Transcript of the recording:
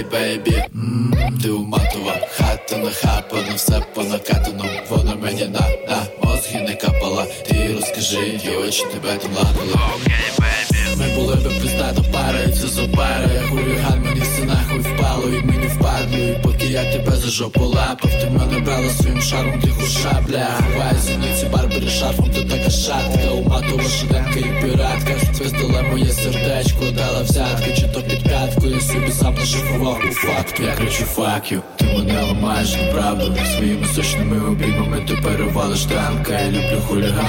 бейбі. Ти уматова, хата нахапана, все по накатану. Вона мені на мозги не капала. Ти розкажи, і очі тебе там ладили. Ми були би признато парою, це зопара. Я хуліган, мені все нахуй впало, і мені впадло. І поки я тебе за жопу лапав, ти мене брала своїм шаром, тиху шабля. Ховай зіниці, барбери шарфом, ти така шатка. Уматова шиденка і піратка. Звездила моє сердечко, дала взятки, чи то під п'ятку. Я собі сам нашифрував у факту. Я кричу fuck you, ти мене ламаєш неправду. Своїми сочними обіймами ти перевалиш танка. Я люблю хуліган,